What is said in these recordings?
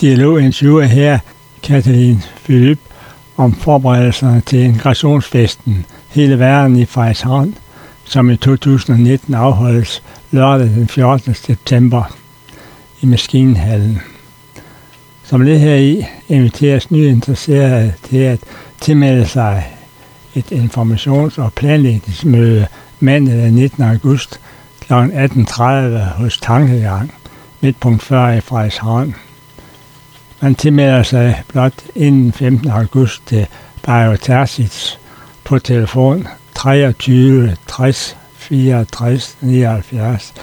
Dialoginterviewer her Katalin Philip om forberedelserne til integrationsfesten Hele Verden i Frederikshavn, som i 2019 afholdes lørdag den 14. september i Maskinhallen. Som led heri inviteres nye interesserede til at tilmelde sig et informations- og planlægningsmøde mandag den 19. august kl. 18.30 hos Tankegang, midtpunkt 40 i Frederikshavn. Man tilmelder sig blot inden 15. august til Bajo Terzic på telefon 23 60 64 79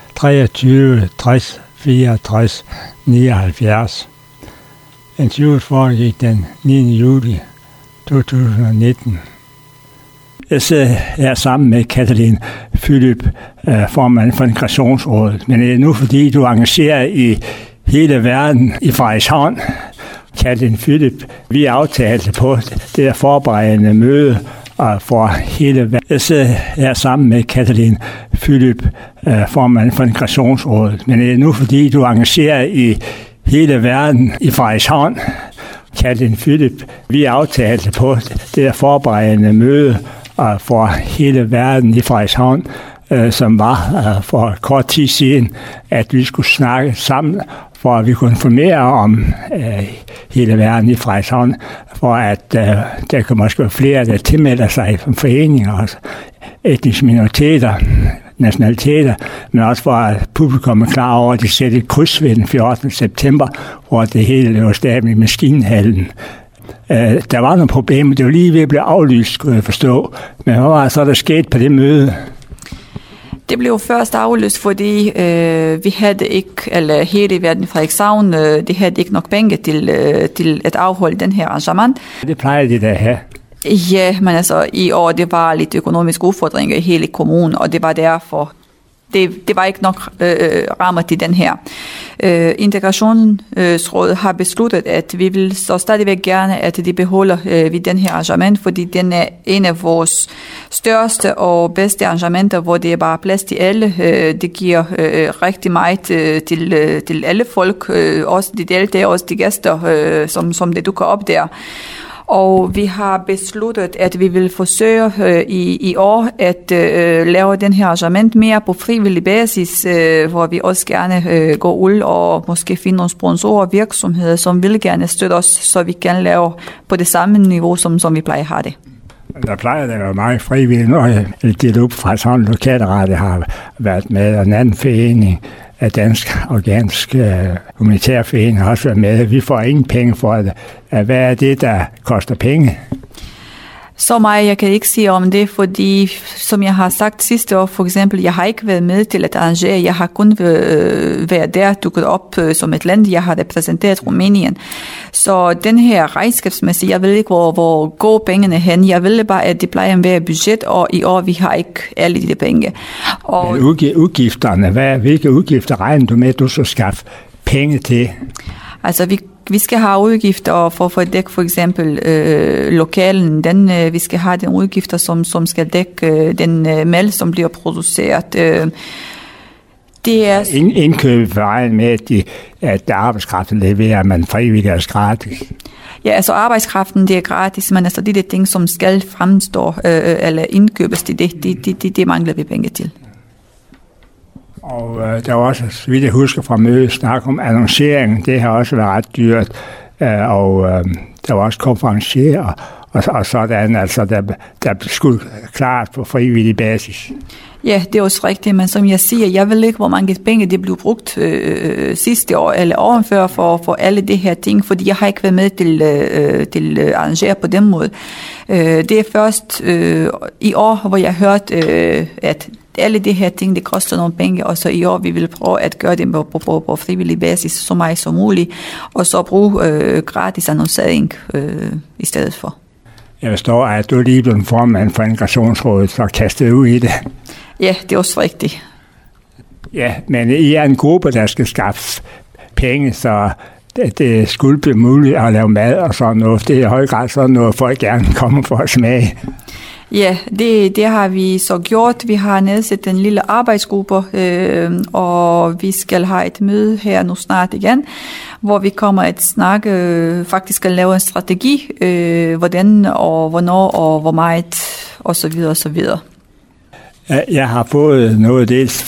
23 60 64 79. Interviewet foregik den 9. juli 2019. Jeg sidder her sammen med Katalin Philip, formand for Integrationsrådet, men det er nu fordi du er engageret i Hele Verden i Frederikshavn. Katalin Philip, vi aftalte på det der forberedende møde for hele verden. Jeg sidder her sammen med Katalin Philip, formand for Integrationsrådet, men det er nu fordi du er engageret i Hele Verden i Frederikshavn. Katalin Philip, vi aftalte på det der forberedende møde for Hele Verden i Frederikshavn, som var for kort tid siden, at vi skulle snakke sammen, for at vi kunne informere om Hele Verden i Frederikshavn, for at der kan måske være flere, der tilmelder sig som foreninger, altså etniske minoriteter, nationaliteter, men også for at publikum er klar over, at de sætter et kryds ved den 14. september, hvor det hele løber stadig i Maskinhallen. Der var nogle problemer, det var lige ved at blive aflyst, skulle jeg forstå, men hvad var så der skete på det møde? Det blev først aflyst, fordi vi havde ikke, eller Hele Verden i Frederikshavn, de havde ikke nok penge til at afholde den her arrangement. Det plejer de da at have. Ja, men altså i år, det var lidt økonomiske udfordringer i hele kommunen, og det var derfor, det var ikke nok rammer til den her. Integrationsrådet har besluttet, at vi vil så stadigvæk gerne, at de beholder ved den her arrangement, fordi den er en af vores største og bedste arrangementer, hvor det er bare plads til alle. Det giver rigtig meget til alle folk, også de deltagere, også de gæster, som det dukker op der. Og vi har besluttet, at vi vil forsøge i år at lave den her arrangement mere på frivillig basis, hvor vi også gerne går ud og måske finde nogle sponsorer og virksomheder, som vil gerne støtte os, så vi kan lave på det samme niveau, som vi plejer at have det. Der plejer der jo meget frivilligt, når Dialog fra sådan lokalradio har været med, og en anden forening af Dansk Organisk Humanitær Forening har også været med. Vi får ingen penge for det. Hvad er det, der koster penge? Så meget jeg kan ikke sige om det, fordi som jeg har sagt sidste år, for eksempel, jeg har ikke været med til at arrangere, jeg har kun været der, dukket op som et land, jeg har repræsenteret Rumænien. Så den her regnskabsmæssigt, jeg ved ikke, hvor går pengene hen, jeg ved bare, at det plejer at være budget, og i år, vi har ikke alle de penge. Og men udgifterne, hvilke udgifter regner du med, at du så skaffe penge til? Altså, vi skal have udgifter for at dække for eksempel lokalen. Vi skal have den udgifter, som skal dække den mælk, som bliver produceret. Det er indkøb vejen med, at arbejdskraften leverer man frivilligt gratis. Ja, altså arbejdskraften, det er gratis, men altså de ting, som skal fremstå eller indkøbes, det mangler vi penge til. Og der var også, så vidt jeg husker fra mødet, snak om annoncering. Det har også været ret dyrt. Og der var også konferencier og sådan, altså der skulle klart på frivillig basis. Ja, det er også rigtigt, men som jeg siger, jeg ved ikke, hvor mange penge det blev brugt sidste år eller året før for alle de her ting, fordi jeg har ikke været med til at arrangere på den måde. Det er først i år, hvor jeg hørte, at alle de her ting, det koster nogle penge, og så i år, vi vil prøve at gøre det på frivillig basis, så meget som muligt, og så bruge gratis annoncering i stedet for. Jeg forstår, at du lige blev formand for Integrationsrådet, så kastet ud i det. Ja, det er også rigtigt. Ja, men I er en gruppe, der skal skaffe penge, så det skulle blive muligt at lave mad og sådan noget. Det er i høj grad sådan noget, folk gerne kommer for at smage. Ja, det har vi så gjort. Vi har nedsat en lille arbejdsgruppe, og vi skal have et møde her nu snart igen, hvor vi kommer at snakke, faktisk skal lave en strategi, hvordan og hvornår og hvor meget, og så videre, og så videre. Jeg har fået noget dels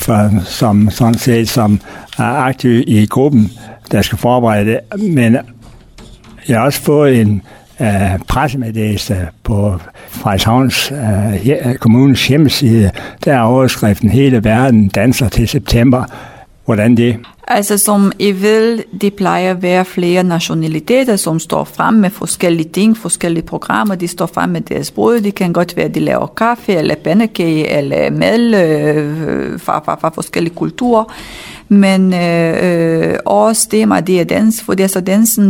som er aktiv i gruppen, der skal forberede det, men jeg har også fået en pressemeddelelse på Frederikshavns kommunens hjemmeside. Der er overskriften hele verden danser til september. Hvordan det? Altså som I ved, det plejer at være flere nationaliteter, som står frem med forskellige ting, forskellige programmer. De står frem med deres brød. Det kan godt være, at de laver kaffe, eller pandekage, eller mel fra forskellige kulturer. Men også tema, det er dans, for det er så dansen,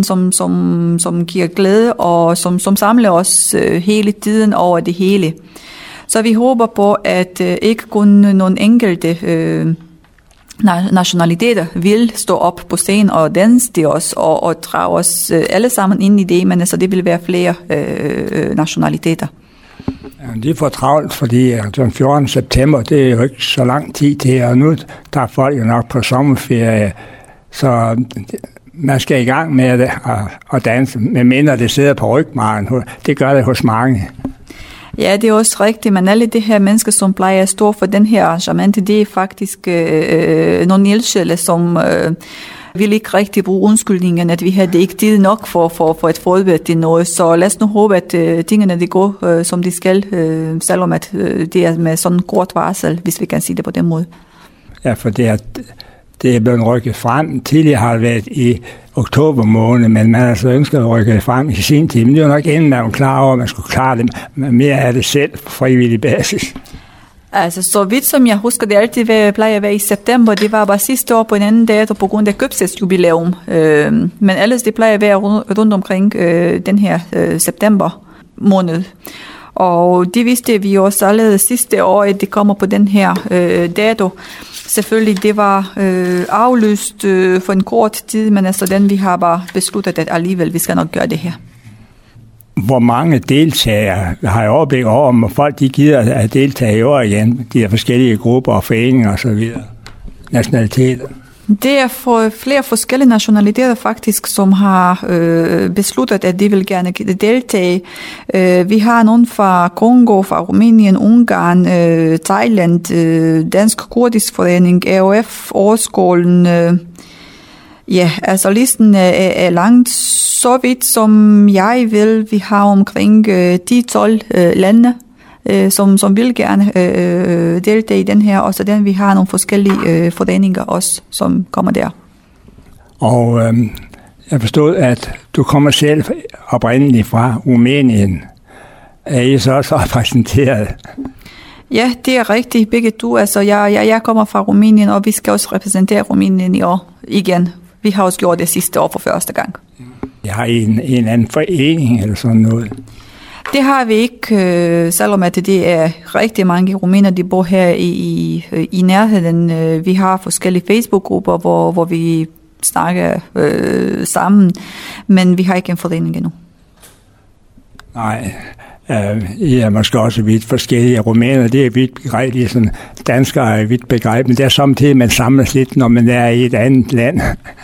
som giver glæde, og som samler os hele tiden over det hele. Så vi håber på, at ikke kun nogle enkelte nationaliteter vil stå op på scenen og danse det også, og drage os alle sammen ind i det, men altså det vil være flere nationaliteter. Ja, de får travlt, fordi den 14. september, det er jo ikke så lang tid til, og nu der er folk jo nok på sommerferie, så man skal i gang med det og danse, medmindre det sidder på rygmarven. Det gør det hos mange. Ja, det er også rigtigt, men alle de her mennesker, som plejer at stå for den her arrangement, det er faktisk nogle ildsjæle, som vil ikke rigtig bruge undskyldningen, at vi havde det ikke tid nok for at forberede det noget. Så lad os nu håbe, at tingene de går, som de skal, selvom at det er med sådan kort varsel, hvis vi kan sige det på den måde. Ja, for det er blevet rykket frem. Tidligere har det været i oktober måned, men man har så ønsket at rykke det frem i sin tid. Men det var nok inden man var klar over, at man skulle klare det mere af det selv på frivillig basis. Altså, så vidt som jeg husker, det altid plejer at være i september. Det var bare sidste år på en anden dato på grund af købsjubilæum. Men ellers det plejer at være rundt omkring den her september måned. Og det vidste vi også allerede sidste år, at det kommer på den her dato. Selvfølgelig, det var aflyst for en kort tid, men altså den vi har bare besluttet, at alligevel vi skal nok gøre det her. Hvor mange deltagere har jeg overblik over, om folk de gider at deltage i år igen, de her forskellige grupper og foreninger og så videre, nationaliteter? Det er for flere forskellige nationaliteter faktisk, som har besluttet, at de vil gerne deltage. Vi har nogen fra Kongo, fra Rumænien, Ungarn, Thailand, Dansk Kurdisk Forening, AOF, Årskolen. Ja, altså listen er langt. Så vidt som jeg vil, vi har omkring 10-12 lande, som vil gerne deltage i den her, og så den vi har nogle forskellige foreninger også, som kommer der. Og jeg forstod, at du kommer selv oprindeligt fra Rumænien. Er I så også repræsenteret? Ja, det er rigtigt, begge to. Altså, jeg kommer fra Rumænien, og vi skal også repræsentere Rumænien i år igen. Vi har også gjort det sidste år for første gang. Jeg har en anden forening eller sådan noget? Det har vi ikke, selvom at det er rigtig mange rumæner, de bor her i nærheden. Vi har forskellige Facebook-grupper, hvor vi snakker sammen, men vi har ikke en forening endnu. Nej, I er måske også vidt forskellige. Rumæner, det er vidt begreb, det er sådan, danskere er vidt begreb, men det er samtidig, man samles lidt, når man er i et andet land.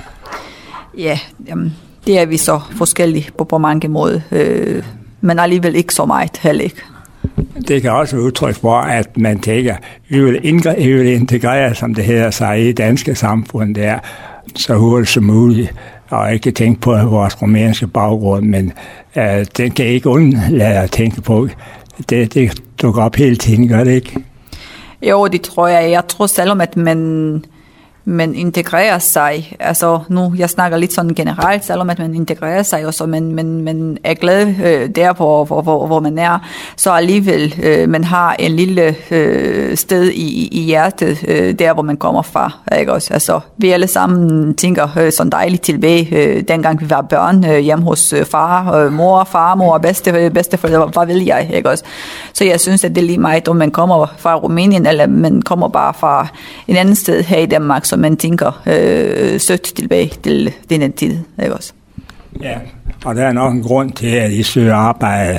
Ja, jamen, det er vi så forskellige på mange måder, men alligevel ikke så meget heller ikke. Det kan også være udtryk for, at man tænker, at vi vil integrere, som det hedder sig, i det danske samfund der, så hurtigt som muligt, og ikke tænke på vores rumænske baggrund, men den kan ikke undlade at tænke på. Det dukker op hele tiden, gør det ikke? Jo, det tror jeg. Jeg tror selvom, at man integrerer sig, altså nu, jeg snakker lidt sådan generelt, selvom at man integrerer sig, og så man er glad der, hvor man er, så alligevel man har en lille sted i hjertet, der hvor man kommer fra, ikke også? Altså, vi alle sammen tænker sådan dejligt tilbage, dengang vi var børn, hjemme hos farmor, bedsteforældre, hvad vil jeg, ikke også? Så jeg synes, at det er lige meget, om man kommer fra Rumænien, eller man kommer bare fra en anden sted her i Danmark, så man tænker sødt tilbage til den tid, ikke også? Ja, og der er nok en grund til, at I søger arbejde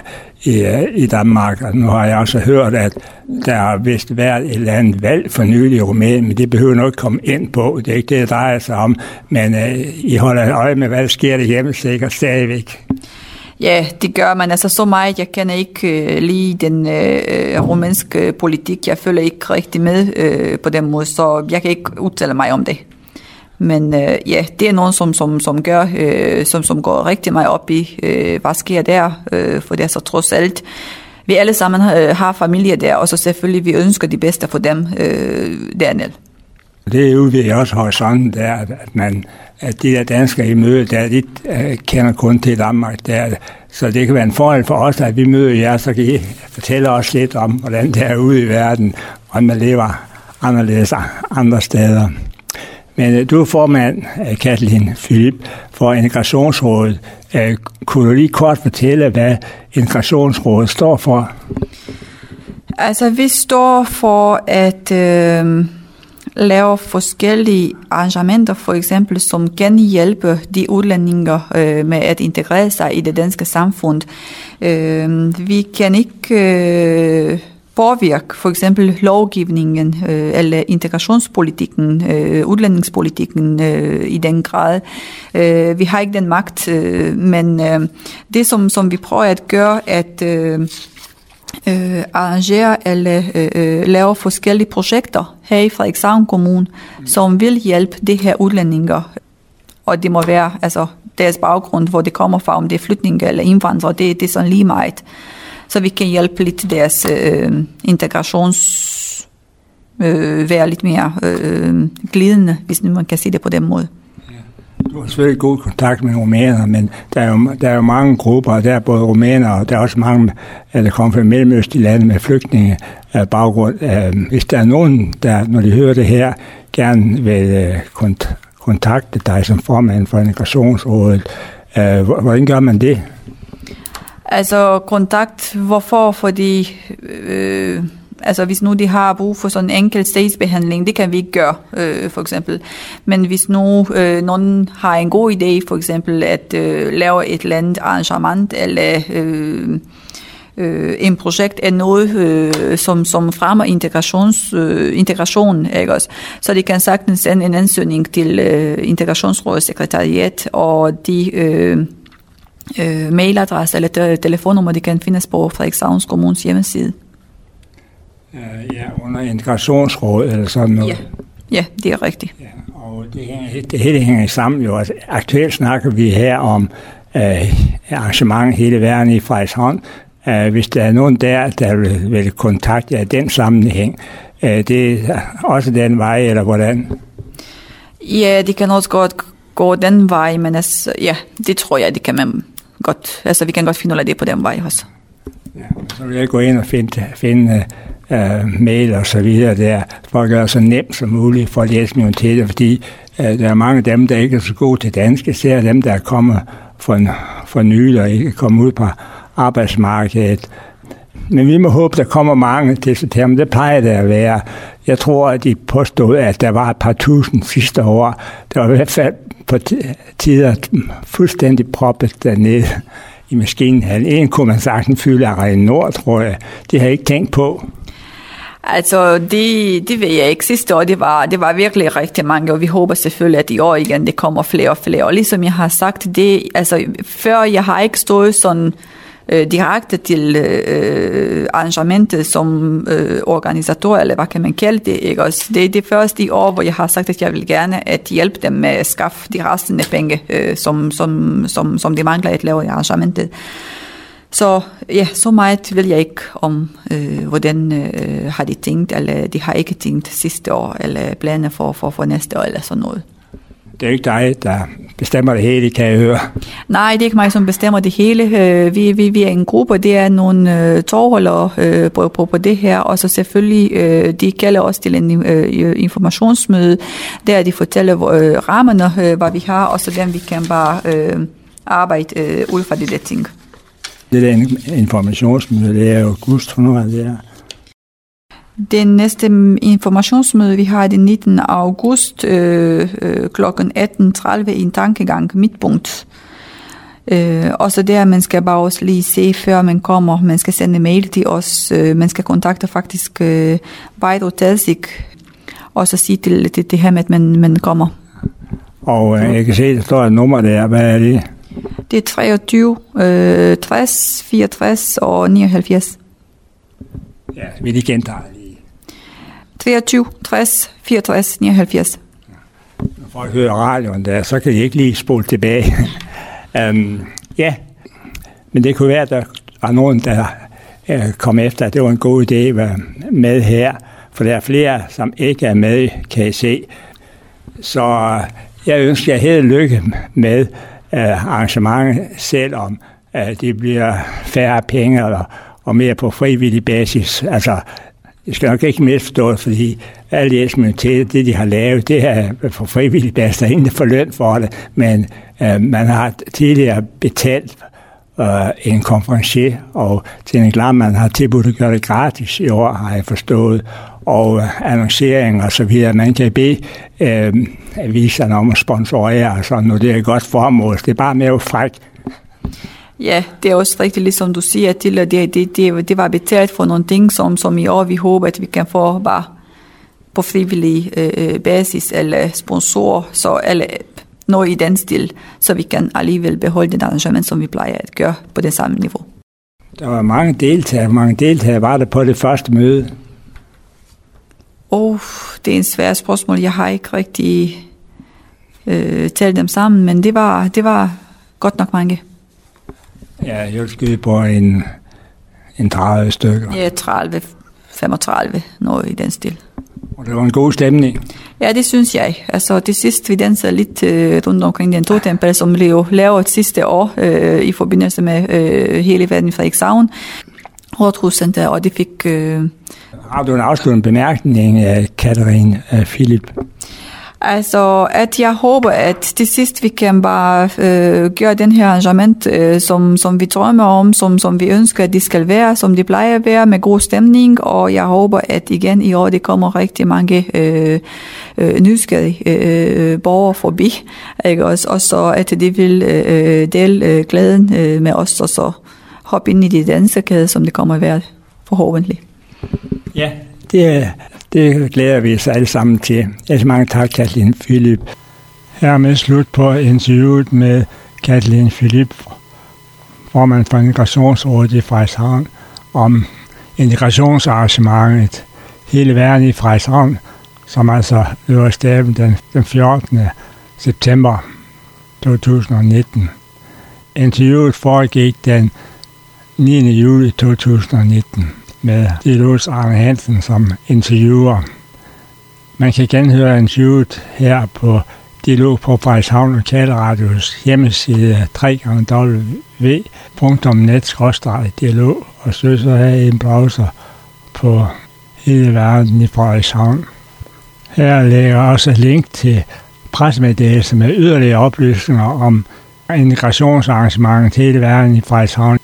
i Danmark. Og nu har jeg også hørt, at der har vist været et eller andet valg for nylig i Rumænien, men det behøver nok komme ind på. Det er ikke det, det drejer sig om, men I holder øje med, hvad der sker derhjemme sikkert stadigvæk. Ja, det gør man. Altså så meget. Jeg kender ikke lige den rumænske politik. Jeg følger ikke rigtig med på den måde, så jeg kan ikke udtale mig om det. Men ja, det er nogen, som går rigtig meget op i, hvad sker der, for det er så trods alt. Vi alle sammen har familie der, og så selvfølgelig vi ønsker det bedste for dem dernede. Det udvider også horisonten der, at de der danskere i møde, de kender kun til Danmark der. Så det kan være en fordel for os, at vi møder jer, så kan I fortælle os lidt om, hvordan det er ude i verden, og man lever anderledes andre steder. Men du er formand, Katalin Philip, for Integrationsrådet. Kunne du lige kort fortælle, hvad Integrationsrådet står for? Altså, vi står for at lave forskellige arrangementer, for eksempel, som kan hjælpe de udlændinge med at integrere sig i det danske samfund. Vi kan ikke påvirke for eksempel lovgivningen eller integrationspolitikken, udlændingspolitikken i den grad. Vi har ikke den magt, men det som vi prøver at gøre, at arrangere eller lave forskellige projekter her i Frederikshavn Kommune, som vil hjælpe de her udlændinge, og det må være altså deres baggrund, hvor det kommer fra, om det er flytninger eller indvandrere, det er sådan lige meget. Så vi kan hjælpe lidt til deres integrations være lidt mere glidende, hvis man kan sige det på den måde. Du har selvfølgelig god kontakt med rumænere, men der er jo mange grupper, og der er både rumænere, og der er også mange, der kommer fra mellemøstlige lande med flygtningebaggrund. Hvis der er nogen, der, når de hører det her, gerne vil kontakte dig som formand for Integrationsrådet, hvordan gør man det? Altså kontakt, hvorfor? Fordi altså hvis nu de har brug for sådan en enkelt sagsbehandling, det kan vi ikke gøre, for eksempel. Men hvis nu nogen har en god idé, for eksempel at lave et eller andet arrangement, eller en projekt er noget, som fremmer integration, ikke også? Så de kan sagtens sende en ansøgning til Integrationsrådets sekretariat, og de mailadresse eller telefonnummer, de kan findes på Frederikshavns Kommunes hjemmeside. Ja, under Integrationsrådet eller sådan noget. Ja, det er rigtigt. Ja, og det hele hænger sammen jo. Altså, aktuelt snakker vi her om arrangement hele verden i Frederikshavn. Hvis der er nogen der vil kontakte jer i den sammenhæng, det er også den vej, eller hvordan? Ja, det kan også godt gå den vej, men altså, ja, det tror jeg, det kan man godt. Altså, vi kan godt finde ud af det på den vej også. Ja, så vil jeg gå ind og finde mail og så videre der, for at gøre det så nemt som muligt for at hjælpe mig til det, fordi der er mange af dem, der ikke er så gode til dansk, især dem, der kommer for nylig og ikke kommer ud på arbejdsmarkedet. Men vi må håbe, der kommer mange til september. Det plejer det at være. Jeg tror, at de påstod, at der var et par tusind sidste år. Der var i hvert fald på tider fuldstændig proppet dernede i maskinhallen. En kunne man sagtens fylde af Arena Nord, tror jeg. Det har jeg ikke tænkt på. Altså, det ved jeg ikke. Sidste år, det var virkelig rigtig mange, og vi håber selvfølgelig, at i år igen, det kommer flere og flere. Og ligesom jeg har sagt, det, altså, før jeg har ikke stået sådan direkte til arrangementet som organisator, eller hvad kan man kalde det, ikke? Også det er det første i år, hvor jeg har sagt, at jeg vil gerne at hjælpe dem med at skaffe de restende penge, som de mangler at lave i arrangementet. Så ja, så meget vil jeg ikke om, hvordan har de tænkt, eller de har ikke tænkt sidste år, eller planer for næste år, eller sådan noget. Det er ikke dig, der bestemmer det hele, kan jeg høre. Nej, det er ikke mig, som bestemmer det hele. Vi er en gruppe, det er nogle tovholdere på det her, og så selvfølgelig, de kalder os til en informationsmøde, der de fortæller rammerne, hvad vi har, og så dem vi kan bare arbejde ud fra de der ting. Det der informationsmøde, det er jo august, hvornår er det her? Den næste informationsmøde, vi har den 19. august kl. 18.30 i en tankegang midtpunkt. Og så der, man skal bare også lige se, før man kommer. Man skal sende mail til os. Man skal kontakte faktisk Vejle Telsig, og så sige til det her med, at man kommer. Og jeg kan se, der står et nummer der. Hvad er det? Det er 23, 60, 64 og 79. Ja, vi lige gentager lige. 23, 60, 64, 79. Når folk hører radioen der, så kan de ikke lige spole tilbage. Ja, men det kunne være, at der er nogen, der kom efter, at det var en god idé at være med her. For der er flere, som ikke er med, kan I se. Så jeg ønsker jer held lykke med arrangementet, selvom det bliver færre penge og mere på frivillig basis. Altså, det skal nok ikke misforstås, fordi alle jeres det de har lavet, det er på frivillig basis, der er ingen, der får løn for det, men man har tidligere betalt en konferencier, og til en glam, man har tilbudt at gøre det gratis i år, har jeg forstået, og annoncering og så videre. Man kan bede aviserne om at sponsorere, og sådan, og det er et godt formål. Det er bare mere frækt. Ja, det er også rigtigt, ligesom du siger, til at det var betalt for nogle ting, som i år vi håber, at vi kan få bare på frivillig basis, eller sponsor, eller noget i den stil, så vi kan alligevel beholde det arrangement, som vi plejer at gøre på det samme niveau. Der var mange deltagere var der på det første møde. Det er en svær spørgsmål. Jeg har ikke rigtig talt dem sammen, men det var godt nok mange. Ja, jeg vil skyde på en 30 stykker. Ja, 30-35, noget i den stil. Og det var en god stemning. Ja, det synes jeg. Altså, det sidste, vi dansede lidt rundt omkring den totempel, som blev lavet sidste år i forbindelse med hele verden i Frederikshavn. Rådhuscenter, og det fik... Har du en afsluttende bemærkning, Katarina Philip? Altså, at jeg håber, at til sidst vi kan bare gøre den her arrangement, som vi drømmer om, som vi ønsker, at det skal være, som det plejer at være, med god stemning, og jeg håber, at igen i år, det kommer rigtig mange nysgerrige borgere forbi, ikke? Og så at det vil dele glæden med os, og så hoppe ind i de dansekæde, som det kommer at være, forhåbentlig. Ja, det glæder vi os alle sammen til. Mange tak, Katalin Philip. Hermed slut på interviewet med Katalin Philip, formand for Integrationsrådet i Frederikshavn, om integrationsarrangementet hele verden i Frederikshavn, som altså løber staben den 14. september 2019. Interviewet foregik den 9. juli 2019. Med Dialogs Arne Hansen som interviewer. Man kan genhøre interviewet her på Dialog på Frederikshavn Lokalradios hjemmeside www.net/dialog og søg så her i en browser på hele verden i Frederikshavn. Her lægger også link til pressemeddelelse med yderligere oplysninger om integrationsarrangementet hele verden i Frederikshavn.